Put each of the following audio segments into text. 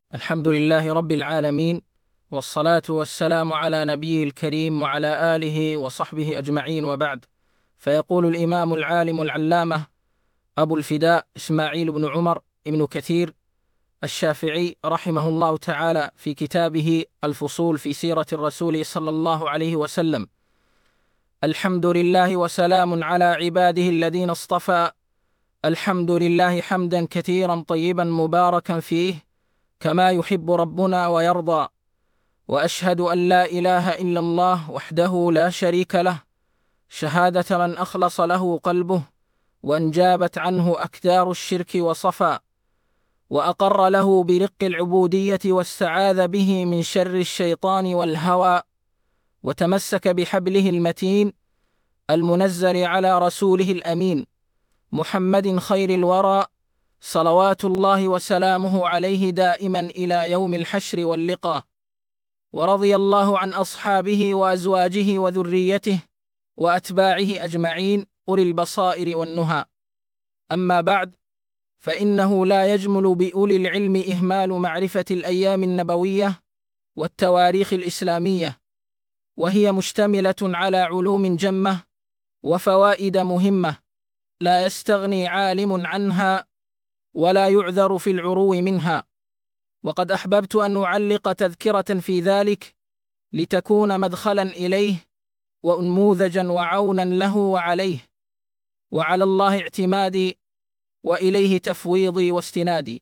الحمد لله رب العالمين، والصلاة والسلام على نبيه الكريم وعلى آله وصحبه أجمعين، وبعد. فيقول الإمام العالم العلامة أبو الفداء إسماعيل بن عمر بن كثير الشافعي رحمه الله تعالى في كتابه الفصول في سيرة الرسول صلى الله عليه وسلم: الحمد لله وسلام على عباده الذين اصطفى، الحمد لله حمدا كثيرا طيبا مباركا فيه كما يحب ربنا ويرضى، وأشهد أن لا إله إلا الله وحده لا شريك له، شهادة من أخلص له قلبه وانجابت عنه أكدار الشرك وصفى، وأقر له برق العبودية واستعاذ به من شر الشيطان والهوى، وتمسك بحبله المتين المنزل على رسوله الأمين محمد خير الورى، صلوات الله وسلامه عليه دائما إلى يوم الحشر واللقاء. ورضي الله عن أصحابه وأزواجه وذريته وأتباعه أجمعين أولي البصائر والنهى. أما بعد، فإنه لا يجمل بأولي العلم إهمال معرفة الأيام النبوية والتواريخ الإسلامية، وهي مشتملة على علوم جمة وفوائد مهمة لا يستغني عالم عنها ولا يعذر في العرو منها. وقد أحببت أن أعلق تذكرة في ذلك لتكون مدخلا إليه وأنموذجا وعونا له وعليه، وعلى الله اعتمادي وإليه تفويضي واستنادي.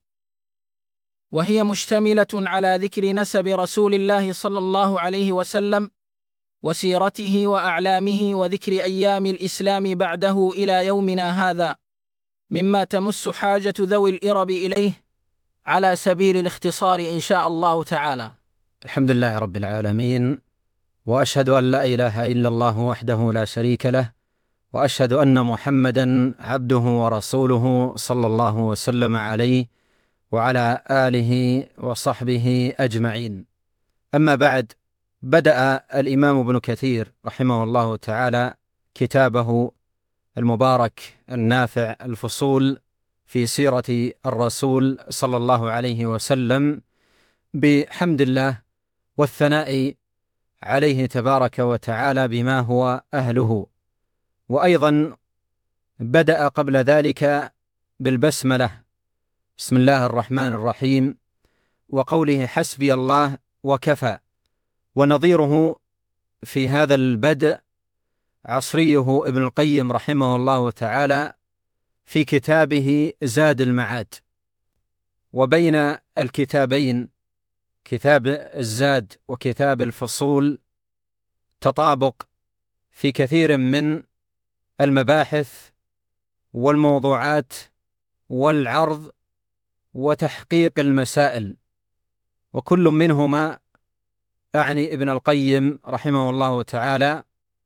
وهي مشتملة على ذكر نسب رسول الله صلى الله عليه وسلم وسيرته وأعلامه، وذكر أيام الإسلام بعده إلى يومنا هذا، مما تمس حاجة ذوي الإرب إليه على سبيل الاختصار إن شاء الله تعالى. الحمد لله رب العالمين، وأشهد أن لا إله إلا الله وحده لا شريك له، وأشهد أن محمدا عبده ورسوله صلى الله وسلم عليه وعلى آله وصحبه أجمعين. أما بعد، بدأ الإمام ابن كثير رحمه الله تعالى كتابه المبارك النافع الفصول في سيرة الرسول صلى الله عليه وسلم بحمد الله والثناء عليه تبارك وتعالى بما هو أهله، وأيضا بدأ قبل ذلك بالبسملة، بسم الله الرحمن الرحيم، وقوله حسبي الله وكفى. ونظيره في هذا البدء عصريه ابن القيم رحمه الله تعالى في كتابه زاد المعاد. وبين الكتابين، كتاب الزاد وكتاب الفصول، تطابق في كثير من المباحث والموضوعات والعرض وتحقيق المسائل، وكل منهما أعني ابن القيم رحمه الله تعالى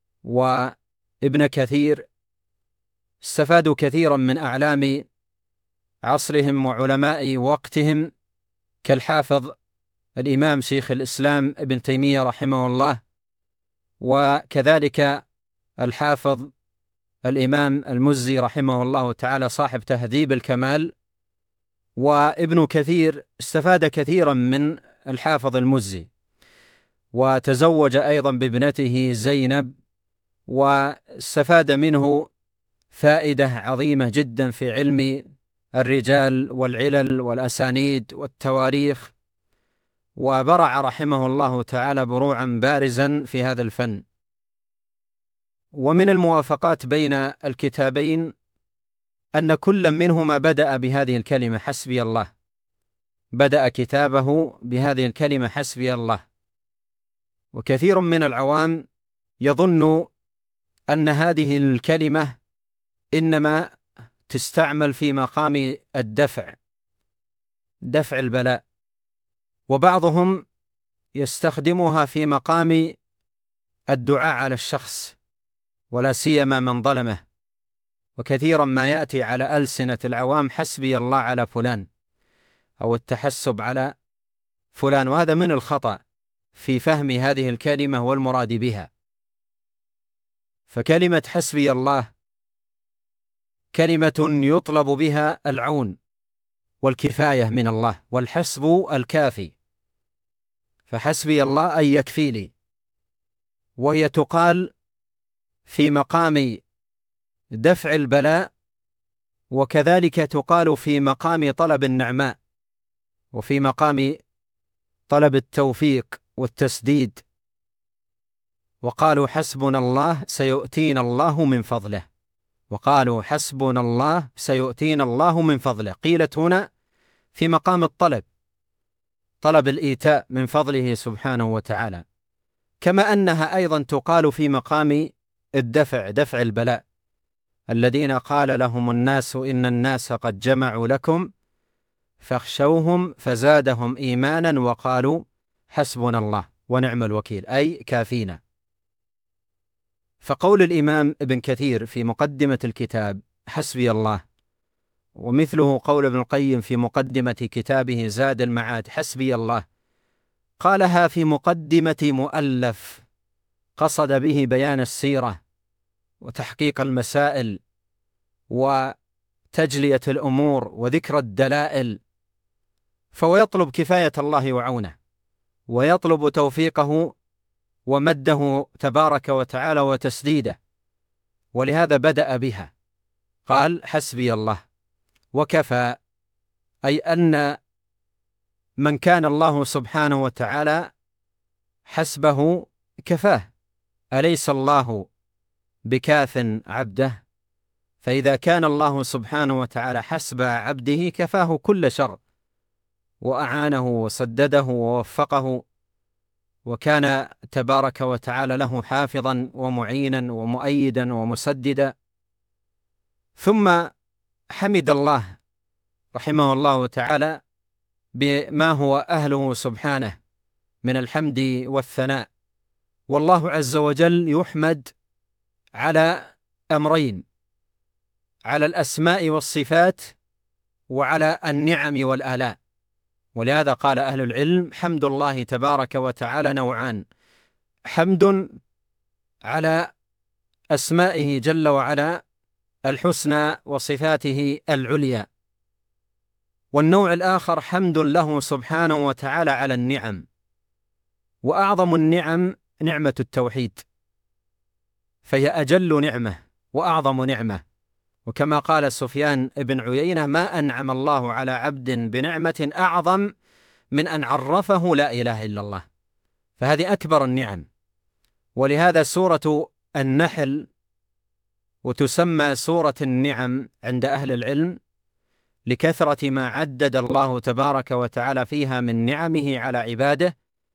وابن كثير استفادوا كثيرا من أعلام عصرهم وعلماء وقتهم، كالحافظ الإمام شيخ الإسلام ابن تيمية رحمه الله، وكذلك الحافظ الإمام المزي رحمه الله تعالى صاحب تهذيب الكمال. وابن كثير استفاد كثيرا من الحافظ المزي، وتزوج أيضا بابنته زينب، واستفاد منه فائدة عظيمة جدا في علم الرجال والعلل والأسانيد والتواريخ، وبرع رحمه الله تعالى بروعا بارزا في هذا الفن. ومن الموافقات بين الكتابين أن كل منهما بدأ بهذه الكلمة حسبي الله، بدأ كتابه بهذه الكلمة حسبي الله. وكثير من العوام يظن أن هذه الكلمة إنما تستعمل في مقام الدفع، دفع البلاء، وبعضهم يستخدمها في مقام الدعاء على الشخص ولا سيما من ظلمه. وكثيرا ما يأتي على ألسنة العوام حسبي الله على فلان، أو التحسب على فلان، وهذا من الخطأ في فهم هذه الكلمة والمراد بها. فكلمة حسبي الله كلمة يطلب بها العون والكفاية من الله، والحسب الكافي، فحسبي الله أن يكفي لي. وهي تقال في مقام دفع البلاء، وكذلك تقال في مقام طلب النعماء، وفي مقام طلب التوفيق والتسديد. وقالوا حسبنا الله سيؤتينا الله من فضله، وقالوا حسبنا الله سيؤتينا الله من فضله. قيلت هنا في مقام الطلب، طلب الإيتاء من فضله سبحانه وتعالى، كما أنها أيضا تقال في مقام الدفع، دفع البلاء. الذين قال لهم الناس إن الناس قد جمعوا لكم فاخشوهم فزادهم إيمانا وقالوا حسبنا الله ونعم الوكيل، أي كافينا. فقول الإمام ابن كثير في مقدمة الكتاب حسبي الله، ومثله قول ابن القيم في مقدمة كتابه زاد المعاد حسبي الله، قالها في مقدمة مؤلف قصد به بيان السيرة وتحقيق المسائل وتجلية الأمور وذكر الدلائل، فهو يطلب كفاية الله وعونه، ويطلب توفيقه ومده تبارك وتعالى وتسديده، ولهذا بدأ بها، قال حسبي الله وكفى، أي أن من كان الله سبحانه وتعالى حسبه كفاه. أليس الله بكاف عبده؟ فإذا كان الله سبحانه وتعالى حسب عبده كفاه كل شر، وأعانه وسدده ووفقه، وكان تبارك وتعالى له حافظا ومعينا ومؤيدا ومسددا. ثم حمد الله رحمه الله تعالى بما هو أهله سبحانه من الحمد والثناء. والله عز وجل يحمد على أمرين: على الأسماء والصفات، وعلى النعم والآلاء. ولهذا قال أهل العلم حمد الله تبارك وتعالى نوعان: حمد على أسمائه جل وعلا الحسنى وصفاته العليا، والنوع الآخر حمد له سبحانه وتعالى على النعم. وأعظم النعم نعمة التوحيد، فهي أجل نعمة وأعظم نعمة. وكما قال سفيان بن عيينة: ما أنعم الله على عبد بنعمة أعظم من أن عرفه لا إله إلا الله. فهذه أكبر النعم. ولهذا سورة النحل وتسمى سورة النعم عند أهل العلم لكثرة ما عدد الله تبارك وتعالى فيها من نعمه على عباده.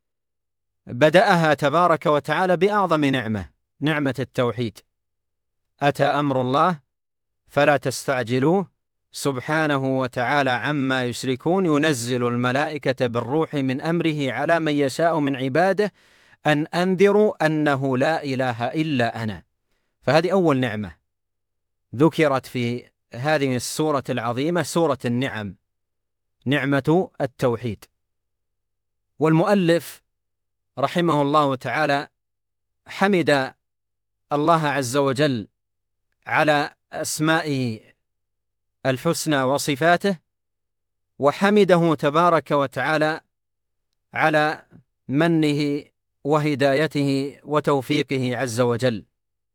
بدأها تبارك وتعالى بأعظم نعمة، نعمة التوحيد: أتى أمر الله فلا تستعجلوه سبحانه وتعالى عما يشركون، ينزل الملائكة بالروح من أمره على من يشاء من عباده أن أنذروا أنه لا إله إلا أنا. فهذه أول نعمة ذكرت في هذه السورة العظيمة، سورة النعم، نعمة التوحيد. والمؤلف رحمه الله تعالى حمد الله عز وجل على أسمائه الحسنى وصفاته، وحمده تبارك وتعالى على منه وهدايته وتوفيقه عز وجل.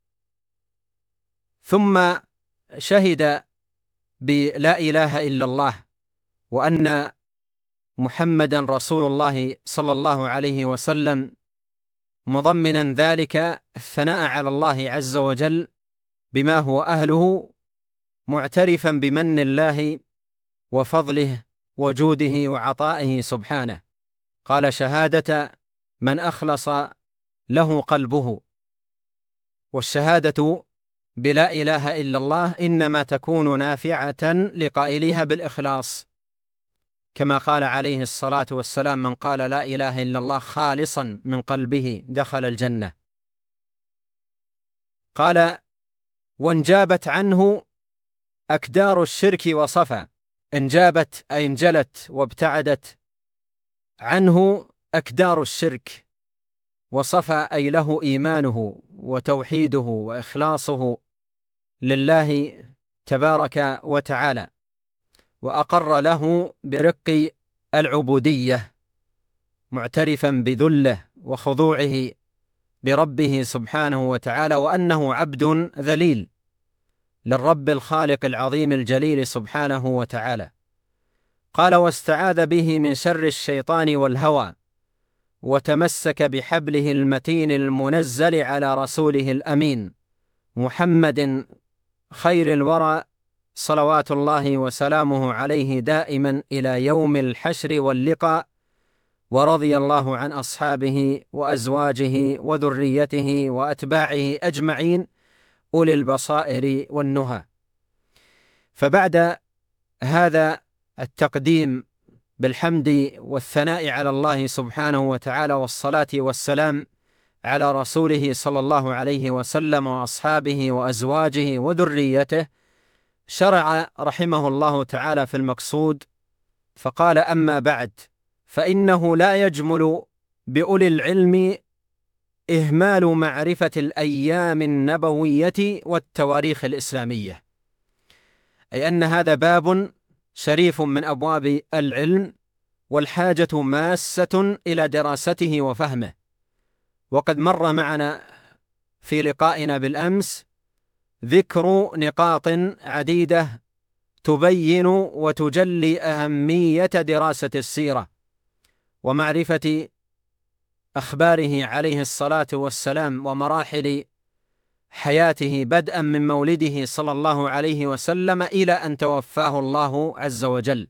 ثم شهد بلا إله إلا الله وأن محمدا رسول الله صلى الله عليه وسلم، مضمنا ذلك الثناء على الله عز وجل بما هو أهله، معترفا بمن الله وفضله وجوده وعطائه سبحانه. قال: شهادة من أخلص له قلبه. والشهادة بلا إله إلا الله إنما تكون نافعة لقائلها بالإخلاص، كما قال عليه الصلاة والسلام: من قال لا إله إلا الله خالصا من قلبه دخل الجنة. قال: وانجابت عنه أكدار الشرك وصفى. انجابت أي انجلت وابتعدت عنه أكدار الشرك، وصفى أي له إيمانه وتوحيده وإخلاصه لله تبارك وتعالى. وأقر له برق العبودية، معترفا بذله وخضوعه لربه سبحانه وتعالى، وأنه عبد ذليل للرب الخالق العظيم الجليل سبحانه وتعالى. قال: واستعاذ به من شر الشيطان والهوى، وتمسك بحبله المتين المنزل على رسوله الأمين محمد خير الورى، صلوات الله وسلامه عليه دائما إلى يوم الحشر واللقاء. ورضي الله عن أصحابه وأزواجه وذريته وأتباعه أجمعين أولي البصائر والنهى. فبعد هذا التقديم بالحمد والثناء على الله سبحانه وتعالى، والصلاة والسلام على رسوله صلى الله عليه وسلم وأصحابه وأزواجه وذريته، شرع رحمه الله تعالى في المقصود، فقال: أما بعد، فإنه لا يجمل بأولي العلم إهمال معرفة الأيام النبوية والتواريخ الإسلامية، أي أن هذا باب شريف من أبواب العلم، والحاجة ماسة إلى دراسته وفهمه. وقد مر معنا في لقائنا بالأمس ذكر نقاط عديدة تبين وتجلي أهمية دراسة السيرة ومعرفة أخباره عليه الصلاة والسلام ومراحل حياته، بدءا من مولده صلى الله عليه وسلم إلى أن توفاه الله عز وجل.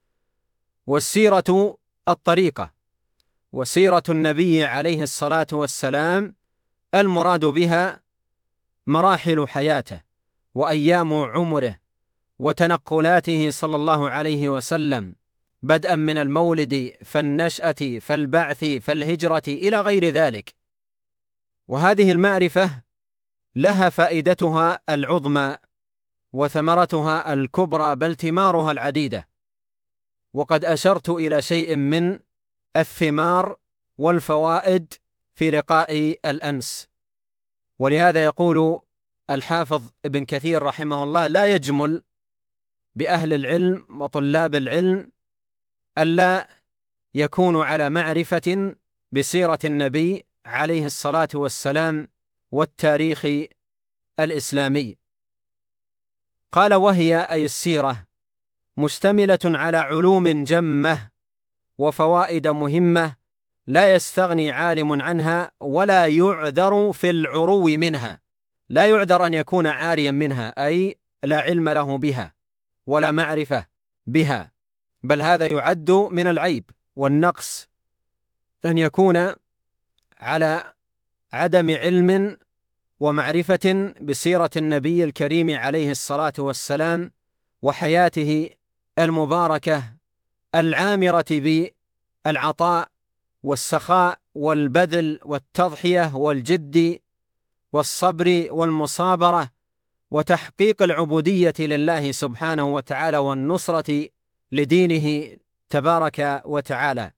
والسيرة الطريقة، وسيرة النبي عليه الصلاة والسلام المراد بها مراحل حياته وأيام عمره وتنقلاته صلى الله عليه وسلم، بدءا من المولد فالنشأة فالبعث فالهجرة إلى غير ذلك. وهذه المعرفة لها فائدتها العظمى وثمرتها الكبرى، بل ثمارها العديدة، وقد أشرت إلى شيء من الثمار والفوائد في لقاء الأمس. ولهذا يقول الحافظ ابن كثير رحمه الله: لا يجمل بأهل العلم وطلاب العلم ألا يكونوا على معرفة بسيرة النبي عليه الصلاة والسلام والتاريخ الإسلامي. قال: وهي أي السيرة مشتملة على علوم جمة وفوائد مهمة لا يستغني عالم عنها ولا يعذر في العرو منها. لا يعذر أن يكون عاريا منها، أي لا علم له بها ولا معرفة بها، بل هذا يعد من العيب والنقص أن يكون على عدم علم ومعرفة بسيرة النبي الكريم عليه الصلاة والسلام وحياته المباركة العامرة بالعطاء والسخاء والبذل والتضحية والجد والصبر والمصابرة وتحقيق العبودية لله سبحانه وتعالى والنصرة لدينه تبارك وتعالى.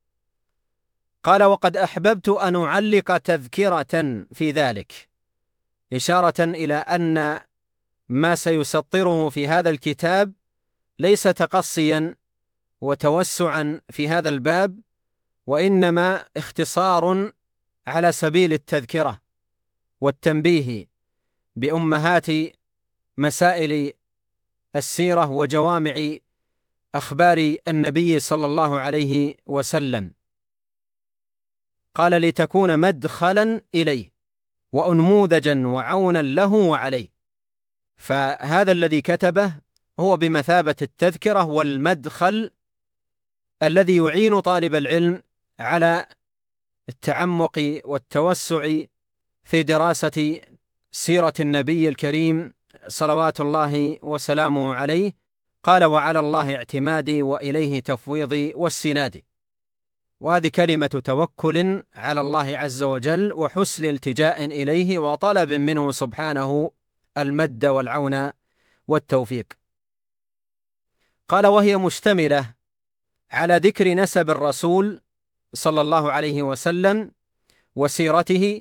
قال: وقد أحببت أن أعلق تذكرة في ذلك، إشارة إلى أن ما سيسطره في هذا الكتاب ليس تقصيا وتوسعا في هذا الباب، وإنما اختصار على سبيل التذكرة والتنبيه بأمهات مسائل السيرة وجوامع أخبار النبي صلى الله عليه وسلم. قال: لتكون مدخلا إليه وأنموذجا وعونا له وعليه. فهذا الذي كتبه هو بمثابة التذكرة والمدخل الذي يعين طالب العلم على التعمق والتوسع في دراسة سيرة النبي الكريم صلوات الله وسلامه عليه. قال: وعلى الله اعتمادي وإليه تفويضي واستنادي. وهذه كلمة توكل على الله عز وجل وحسن التجاء إليه وطلب منه سبحانه المد والعون والتوفيق. قال: وهي مشتملة على ذكر نسب الرسول صلى الله عليه وسلم وسيرته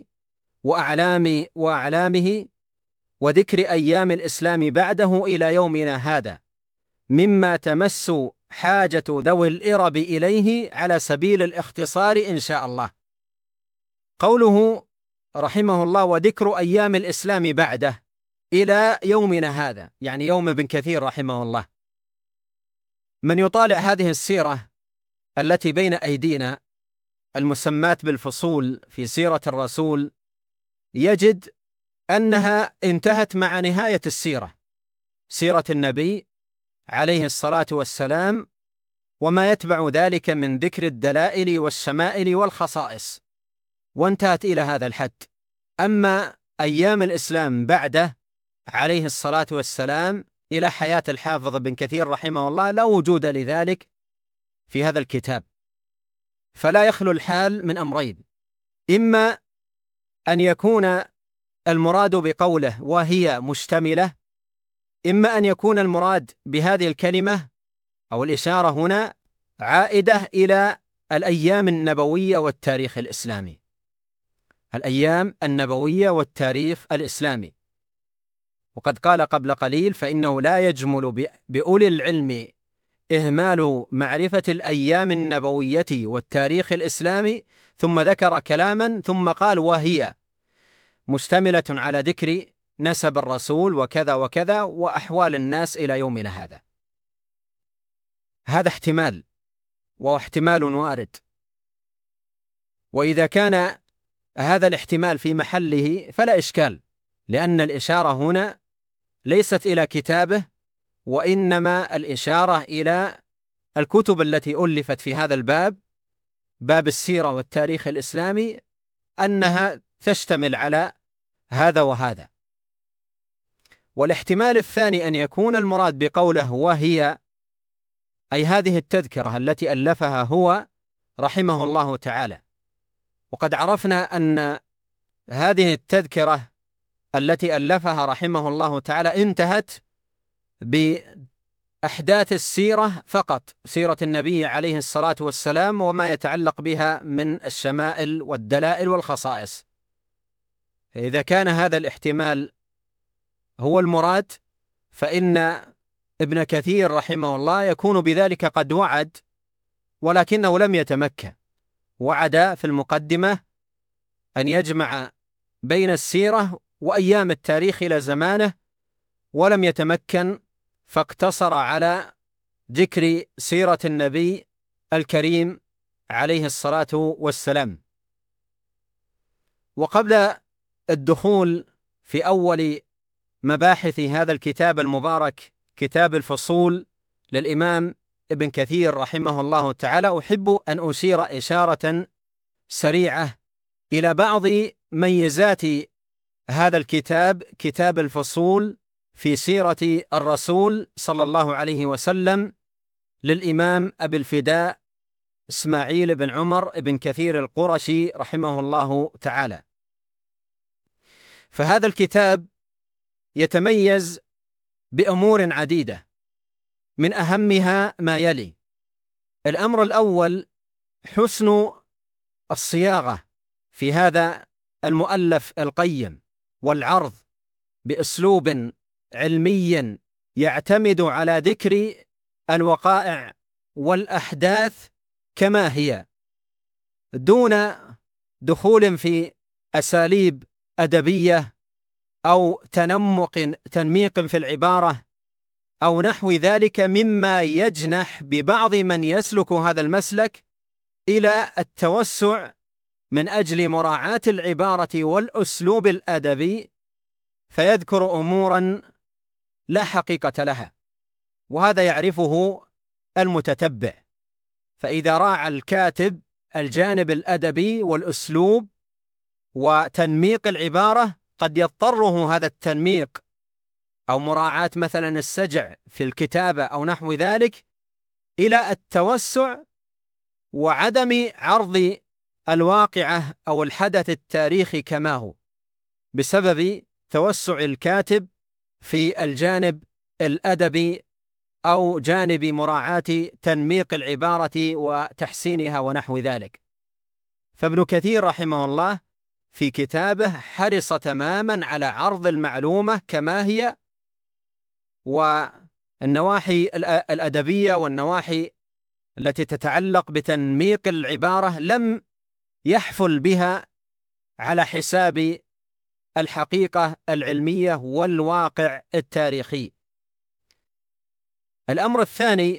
وأعلامه وذكر أيام الإسلام بعده إلى يومنا هذا، مما تمس حاجة ذوي الإرب إليه على سبيل الاختصار إن شاء الله. قوله رحمه الله وذكر أيام الإسلام بعده إلى يومنا هذا، يعني يوم ابن كثير رحمه الله. من يطالع هذه السيرة التي بين أيدينا المسمات بالفصول في سيرة الرسول يجد أنها انتهت مع نهاية السيرة، سيرة النبي عليه الصلاة والسلام، وما يتبع ذلك من ذكر الدلائل والشمائل والخصائص، وانتهت إلى هذا الحد. أما أيام الإسلام بعده عليه الصلاة والسلام إلى حياة الحافظ ابن كثير رحمه الله لا وجود لذلك في هذا الكتاب، فلا يخلو الحال من أمرين: إما أن يكون المراد بقوله وهي مشتملة، إما أن يكون المراد بهذه الكلمة أو الإشارة هنا عائدة إلى الأيام النبوية والتاريخ الإسلامي، الأيام النبوية والتاريخ الإسلامي. وقد قال قبل قليل: فإنه لا يجمل بأولي العلم إهمال معرفة الأيام النبوية والتاريخ الإسلامي، ثم ذكر كلاما ثم قال وهي مشتملة على ذكر نسب الرسول وكذا وكذا وأحوال الناس إلى يومنا هذا. هذا احتمال، وهو احتمال وارد، وإذا كان هذا الاحتمال في محله فلا إشكال، لأن الإشارة هنا ليست إلى كتابه، وإنما الإشارة إلى الكتب التي ألفت في هذا الباب، باب السيرة والتاريخ الإسلامي، أنها تشتمل على هذا وهذا. والاحتمال الثاني أن يكون المراد بقوله وهي أي هذه التذكرة التي ألفها هو رحمه الله تعالى. وقد عرفنا أن هذه التذكرة التي ألفها رحمه الله تعالى انتهت بأحداث السيرة فقط، سيرة النبي عليه الصلاة والسلام وما يتعلق بها من الشمائل والدلائل والخصائص. إذا كان هذا الاحتمال هو المراد، فإن ابن كثير رحمه الله يكون بذلك قد وعد، ولكنه لم يتمكن. وعد في المقدمة أن يجمع بين السيرة وأيام التاريخ إلى زمانه، ولم يتمكن، فاقتصر على ذكر سيرة النبي الكريم عليه الصلاة والسلام. وقبل الدخول في أول مباحث هذا الكتاب المبارك، كتاب الفصول للإمام ابن كثير رحمه الله تعالى، أحب أن أشير إشارة سريعة إلى بعض ميزات هذا الكتاب، كتاب الفصول في سيرة الرسول صلى الله عليه وسلم للإمام أبي الفداء إسماعيل بن عمر بن كثير القرشي رحمه الله تعالى. فهذا الكتاب يتميز بأمور عديدة، من أهمها ما يلي: الأمر الأول حسن الصياغة في هذا المؤلف القيم، والعرض بأسلوب علمي يعتمد على ذكر الوقائع والأحداث كما هي، دون دخول في أساليب أدبية أو تنميق في العبارة أو نحو ذلك، مما يجنح ببعض من يسلك هذا المسلك إلى التوسع من أجل مراعاة العبارة والأسلوب الأدبي، فيذكر أمورا لا حقيقة لها، وهذا يعرفه المتتبع. فإذا راعى الكاتب الجانب الأدبي والأسلوب وتنميق العبارة، قد يضطره هذا التنميق أو مراعاة مثلا السجع في الكتابة أو نحو ذلك إلى التوسع وعدم عرض الواقعة أو الحدث التاريخي كما هو، بسبب توسع الكاتب في الجانب الأدبي أو جانب مراعاة تنميق العبارة وتحسينها ونحو ذلك. فابن كثير رحمه الله في كتابه حرص تماما على عرض المعلومة كما هي، النواحي الأدبية والنواحي التي تتعلق بتنميق العبارة لم يحفل بها على حساب الحقيقة العلمية والواقع التاريخي. الأمر الثاني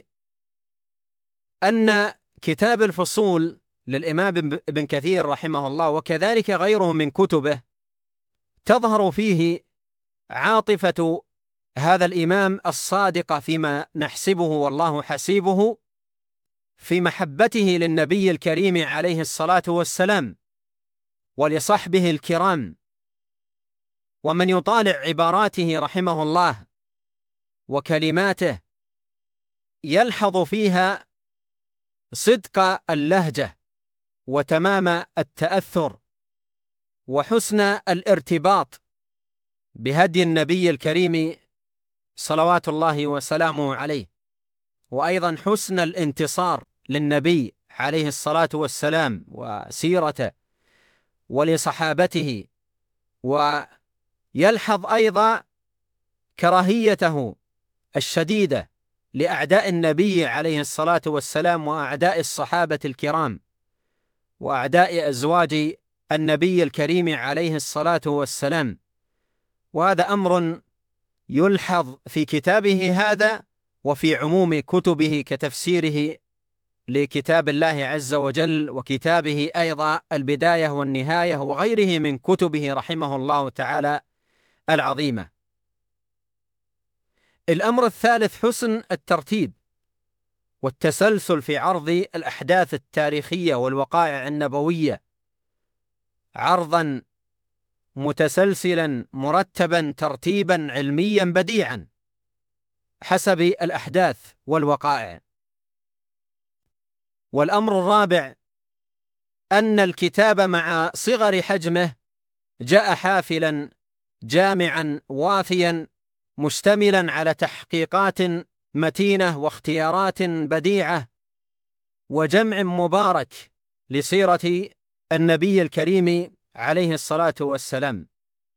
أن كتاب الفصول للإمام ابن كثير رحمه الله وكذلك غيره من كتبه تظهر فيه عاطفة هذا الإمام الصادقة فيما نحسبه والله حسيبه في محبته للنبي الكريم عليه الصلاة والسلام ولصحبه الكرام. ومن يطالع عباراته رحمه الله وكلماته يلحظ فيها صدق اللهجة وتمام التأثر وحسن الارتباط بهدي النبي الكريم صلوات الله وسلامه عليه، وأيضا حسن الانتصار للنبي عليه الصلاة والسلام وسيرته ولصحابته، ويلحظ أيضا كراهيته الشديدة لأعداء النبي عليه الصلاة والسلام وأعداء الصحابة الكرام وأعداء أزواج النبي الكريم عليه الصلاة والسلام. وهذا أمر يلحظ في كتابه هذا وفي عموم كتبه كتفسيره لكتاب الله عز وجل وكتابه أيضا البداية والنهاية وغيره من كتبه رحمه الله تعالى العظيمة. الأمر الثالث حسن الترتيب والتسلسل في عرض الأحداث التاريخية والوقائع النبوية عرضا متسلسلا مرتبا ترتيبا علميا بديعا حسب الأحداث والوقائع. والأمر الرابع أن الكتاب مع صغر حجمه جاء حافلا جامعا وافيا مشتملا على تحقيقات متينة واختيارات بديعة وجمع مبارك لسيرة النبي الكريم عليه الصلاة والسلام.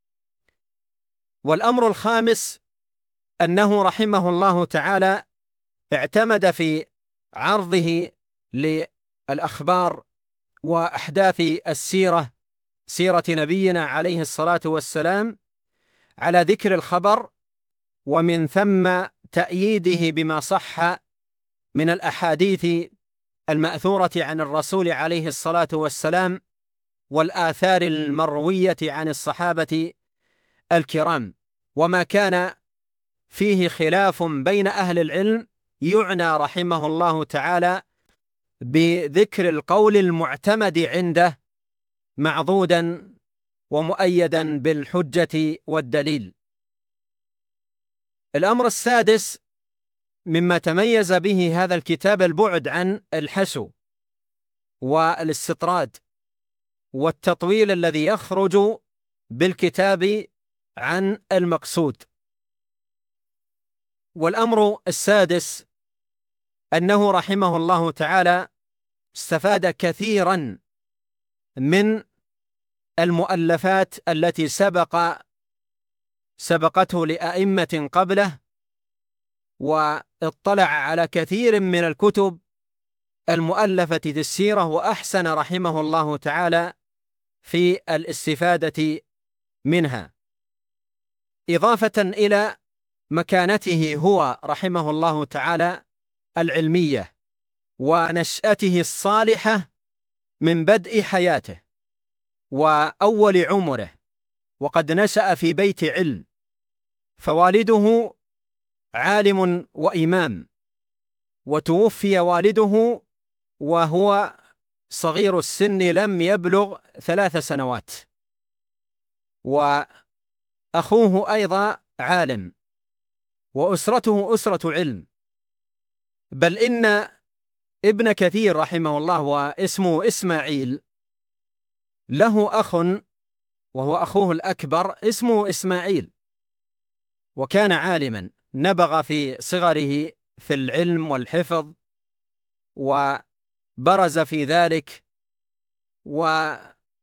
والأمر الخامس أنه رحمه الله تعالى اعتمد في عرضه للأخبار وأحداث السيرة سيرة نبينا عليه الصلاة والسلام على ذكر الخبر ومن ثم تأييده بما صح من الأحاديث المأثورة عن الرسول عليه الصلاة والسلام والآثار المروية عن الصحابة الكرام، وما كان فيه خلاف بين أهل العلم يعنى رحمه الله تعالى بذكر القول المعتمد عنده معضودا ومؤيدا بالحجة والدليل. الأمر السادس مما تميز به هذا الكتاب البعد عن الحشو والاستطراد والتطويل الذي يخرج بالكتاب عن المقصود. والأمر السادس أنه رحمه الله تعالى استفاد كثيرا من المؤلفات التي سبقته لأئمة قبله، واطلع على كثير من الكتب المؤلفة في السيرة وأحسن رحمه الله تعالى في الاستفادة منها، إضافة إلى مكانته هو رحمه الله تعالى العلمية ونشأته الصالحة من بدء حياته وأول عمره، وقد نشأ في بيت علم، فوالده عالم وإمام، وتوفي والده وهو صغير السن لم يبلغ 3 سنوات، وأخوه أيضا عالم، وأسرته أسرة علم. بل إن ابن كثير رحمه الله واسمه إسماعيل له أخ وهو أخوه الأكبر اسمه إسماعيل، وكان عالما نبغ في صغره في العلم والحفظ وبرز في ذلك،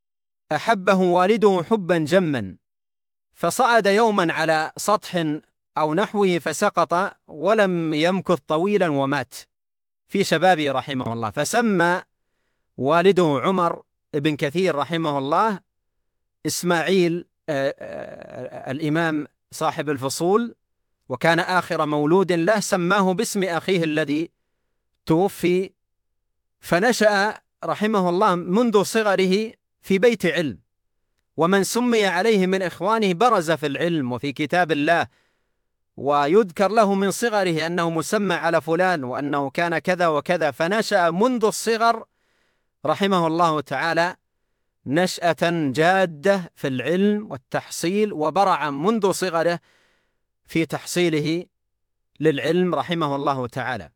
وأحبه والده حبا جما، فصعد يوما على سطح أو نحوه فسقط ولم يمكث طويلا ومات في شبابه رحمه الله، فسمى والده عمر بن كثير رحمه الله إسماعيل الإمام صاحب الفصول، وكان آخر مولود له، سماه باسم أخيه الذي توفي. فنشأ رحمه الله منذ صغره في بيت علم، ومن سمي عليه من إخوانه برز في العلم وفي كتاب الله، ويذكر له من صغره أنه مسمى على فلان وأنه كان كذا وكذا. فنشأ منذ الصغر رحمه الله تعالى نشأة جادة في العلم والتحصيل، وبرع منذ صغره في تحصيله للعلم رحمه الله تعالى.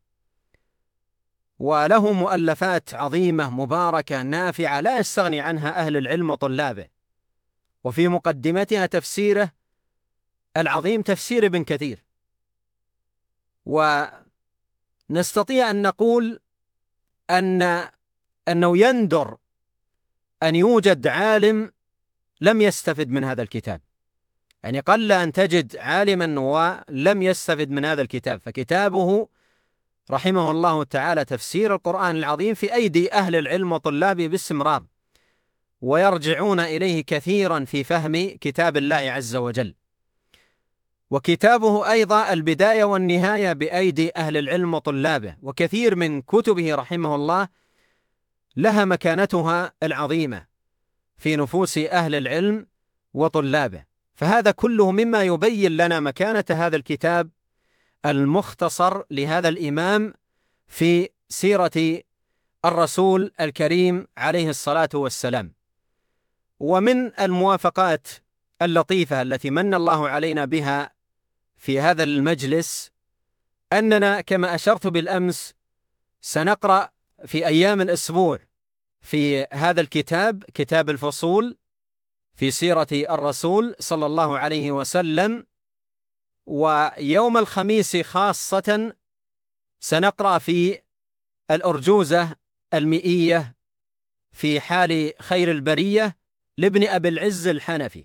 وله مؤلفات عظيمة مباركة نافعة لا يستغني عنها أهل العلم وطلابه، وفي مقدمتها تفسيره العظيم تفسير ابن كثير. ونستطيع أن نقول أنه يندر أن يوجد عالم لم يستفد من هذا الكتاب، يعني قل أن تجد عالما ولم يستفد من هذا الكتاب. فكتابه رحمه الله تعالى تفسير القرآن العظيم في أيدي أهل العلم وطلابه باستمرار، ويرجعون إليه كثيرا في فهم كتاب الله عز وجل. وكتابه أيضا البداية والنهاية بأيدي أهل العلم وطلابه، وكثير من كتبه رحمه الله لها مكانتها العظيمة في نفوس أهل العلم وطلابه. فهذا كله مما يبين لنا مكانة هذا الكتاب المختصر لهذا الإمام في سيرة الرسول الكريم عليه الصلاة والسلام. ومن الموافقات اللطيفة التي من الله علينا بها في هذا المجلس أننا كما أشرت بالأمس سنقرأ في أيام الأسبوع في هذا الكتاب، كتاب الفصول في سيرة الرسول صلى الله عليه وسلم. ويوم الخميس خاصة سنقرأ في الأرجوزة المئية في حال خير البرية لابن أبي العز الحنفي.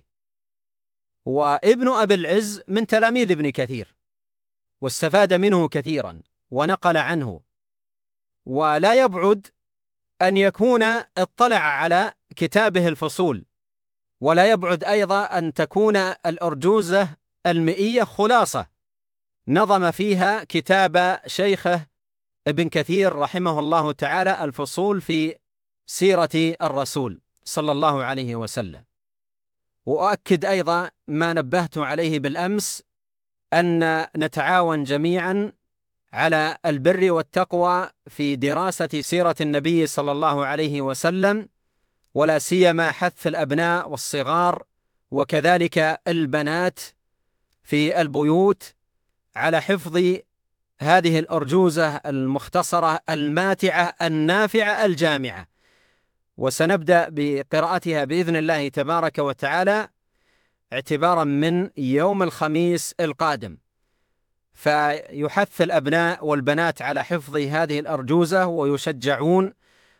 وابن أبي العز من تلاميذ ابن كثير، واستفاد منه كثيرا ونقل عنه، ولا يبعد أن يكون اطلع على كتابه الفصول، ولا يبعد أيضا أن تكون الأرجوزة المئية خلاصة نظم فيها كتاب شيخه ابن كثير رحمه الله تعالى الفصول في سيرة الرسول صلى الله عليه وسلم. وأؤكد أيضا ما نبهت عليه بالأمس، أن نتعاون جميعا على البر والتقوى في دراسة سيرة النبي صلى الله عليه وسلم، ولا سيما حث الأبناء والصغار وكذلك البنات في البيوت على حفظ هذه الأرجوزة المختصرة الماتعة النافعة الجامعة. وسنبدأ بقراءتها بإذن الله تبارك وتعالى اعتبارا من يوم الخميس القادم، فيحث الأبناء والبنات على حفظ هذه الأرجوزة ويشجعون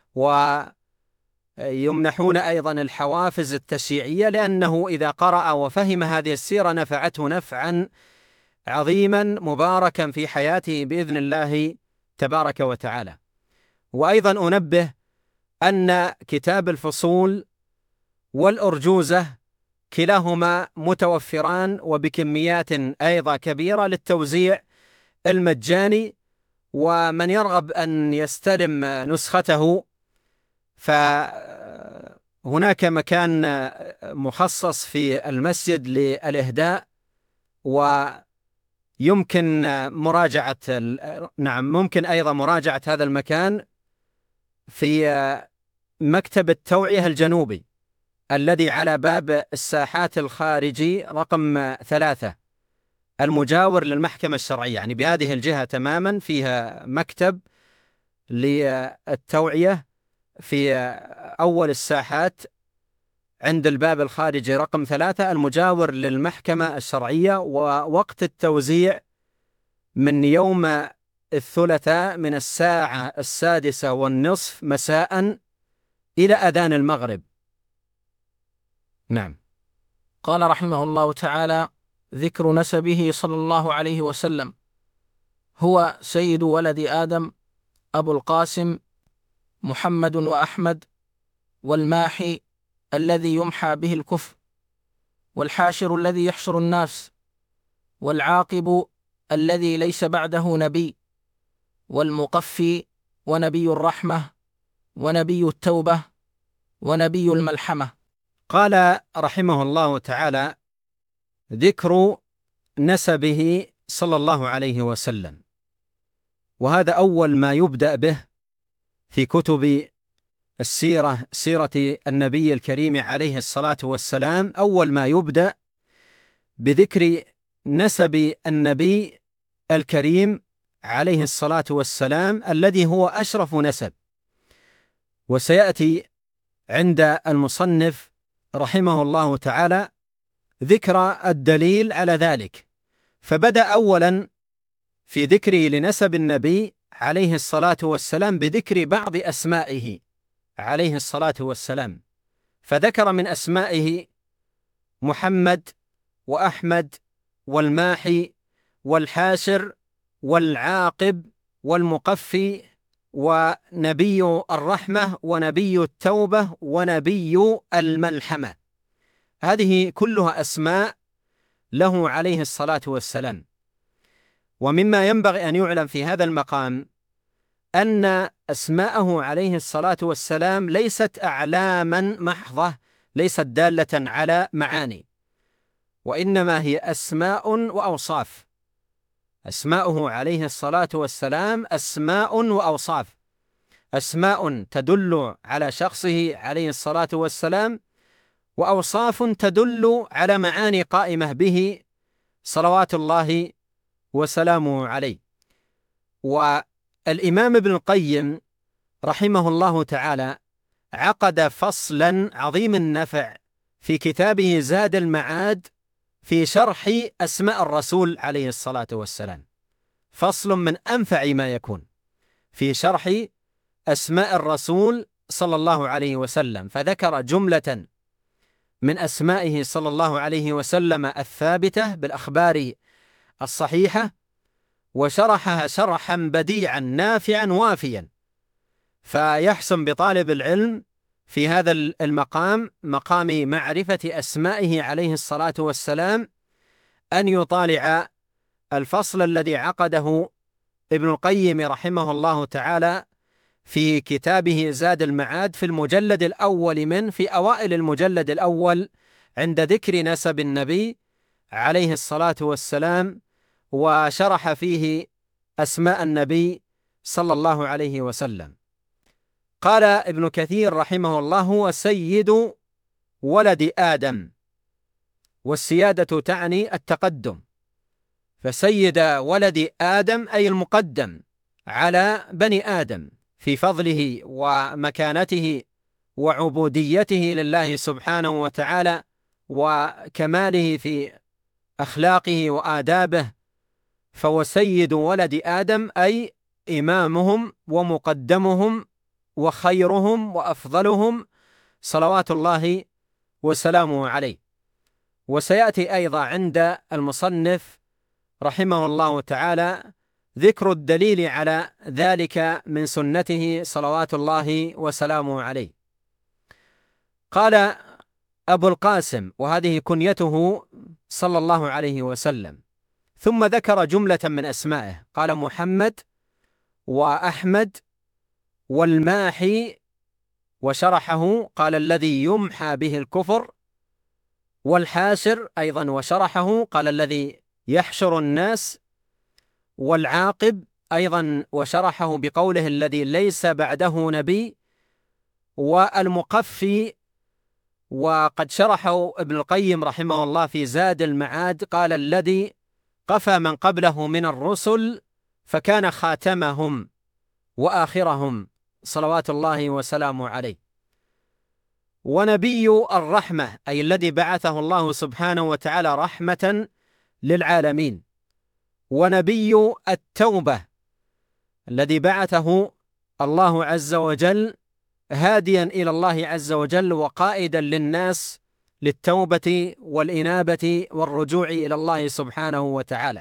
ويمنحون أيضا الحوافز التشجيعية، لأنه إذا قرأ وفهم هذه السيرة نفعته نفعا عظيما مباركا في حياته بإذن الله تبارك وتعالى. وأيضا أنبه أن كتاب الفصول والأرجوزة كلاهما متوفران وبكميات أيضا كبيرة للتوزيع المجاني، ومن يرغب أن يستلم نسخته فهناك مكان مخصص في المسجد للإهداء، ويمكن ممكن أيضا مراجعة هذا المكان في مكتب التوعية الجنوبي الذي على باب الساحات الخارجي رقم 3 المجاور للمحكمة الشرعية، يعني بهذه الجهة تماما فيها مكتب للتوعية في أول الساحات عند الباب الخارجي رقم 3 المجاور للمحكمة الشرعية. ووقت التوزيع من يوم الثلاثاء من الساعة 6:30 مساء إلى أذان المغرب. نعم. قال رحمه الله تعالى: ذكر نسبه صلى الله عليه وسلم. هو سيد ولد آدم، أبو القاسم محمد وأحمد، والماحي الذي يمحى به الكفر، والحاشر الذي يحشر الناس، والعاقب الذي ليس بعده نبي، والمقفي، ونبي الرحمة، ونبي التوبة، ونبي الملحمة. قال رحمه الله تعالى: ذكر نسبه صلى الله عليه وسلم، وهذا أول ما يبدأ به في كتب السيرة، سيرة النبي الكريم عليه الصلاة والسلام. أول ما يبدأ بذكر نسب النبي الكريم عليه الصلاة والسلام الذي هو أشرف نسب. وسيأتي عند المصنف رحمه الله تعالى ذكر الدليل على ذلك، فبدأ أولا في ذكره لنسب النبي عليه الصلاة والسلام بذكر بعض أسمائه عليه الصلاة والسلام، فذكر من أسمائه محمد وأحمد والماحي والحاشر والعاقب والمقفي ونبي الرحمة ونبي التوبة ونبي الملحمة. هذه كلها أسماء له عليه الصلاة والسلام. ومما ينبغي أن يعلم في هذا المقام أن أسماءه عليه الصلاة والسلام ليست أعلاما محضة، ليست دالة على معاني، وإنما هي أسماء وأوصاف. أسماؤه عليه الصلاة والسلام أسماء وأوصاف، أسماء تدل على شخصه عليه الصلاة والسلام، وأوصاف تدل على معاني قائمة به صلوات الله وسلامه عليه. والإمام ابن القيم رحمه الله تعالى عقد فصلا عظيم النفع في كتابه زاد المعاد في شرح أسماء الرسول عليه الصلاة والسلام، فصل من أنفع ما يكون في شرح أسماء الرسول صلى الله عليه وسلم، فذكر جملة من أسمائه صلى الله عليه وسلم الثابتة بالأخبار الصحيحة، وشرحها شرحا بديعا نافعا وافيا. فيحسن بطالب العلم في هذا المقام، مقام معرفة أسمائه عليه الصلاة والسلام، أن يطالع الفصل الذي عقده ابن القيم رحمه الله تعالى في كتابه زاد المعاد في المجلد الأول منه، في أوائل المجلد الأول، عند ذكر نسب النبي عليه الصلاة والسلام، وشرح فيه أسماء النبي صلى الله عليه وسلم. قال ابن كثير رحمه الله: هو سيد ولد آدم، والسيادة تعني التقدم، فسيد ولد آدم أي المقدم على بني آدم في فضله ومكانته وعبوديته لله سبحانه وتعالى، وكماله في أخلاقه وآدابه. فهو سيد ولد آدم أي إمامهم ومقدمهم وخيرهم وأفضلهم صلوات الله وسلامه عليه. وسيأتي أيضا عند المصنف رحمه الله تعالى ذكر الدليل على ذلك من سنته صلوات الله وسلامه عليه. قال أبو القاسم، وهذه كنيته صلى الله عليه وسلم، ثم ذكر جملة من أسمائه، قال محمد وأحمد والماحي، وشرحه قال الذي يمحى به الكفر، والحاشر أيضا وشرحه قال الذي يحشر الناس، والعاقب أيضا وشرحه بقوله الذي ليس بعده نبي، والمقفي وقد شرحه ابن القيم رحمه الله في زاد المعاد قال الذي قفى من قبله من الرسل فكان خاتمهم وآخرهم صلوات الله وسلامه عليه. ونبي الرحمة أي الذي بعثه الله سبحانه وتعالى رحمة للعالمين. ونبي التوبة الذي بعثه الله عز وجل هاديا إلى الله عز وجل وقائدا للناس للتوبة والإنابة والرجوع إلى الله سبحانه وتعالى.